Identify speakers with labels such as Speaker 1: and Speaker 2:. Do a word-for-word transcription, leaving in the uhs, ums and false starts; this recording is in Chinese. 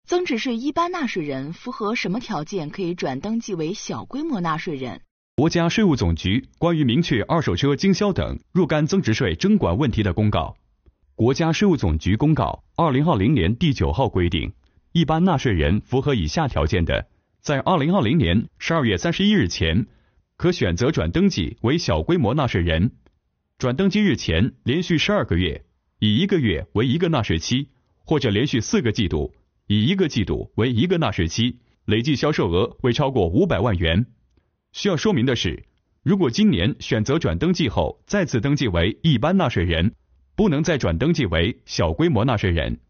Speaker 1: 增值税一般纳税人符合什么条件可以转登记为小规模纳税人？
Speaker 2: 国家税务总局关于明确二手车经销等若干增值税征管问题的公告。国家税务总局公告二零二零年第九号规定，一般纳税人符合以下条件的，在二零二零年十二月三十一日前，可选择转登记为小规模纳税人。转登记日前连续十二个月，以一个月为一个纳税期，或者连续四个季度，以一个季度为一个纳税期，累计销售额未超过五百万元。需要说明的是，如果今年选择转登记后再次登记为一般纳税人，不能再转登记为小规模纳税人。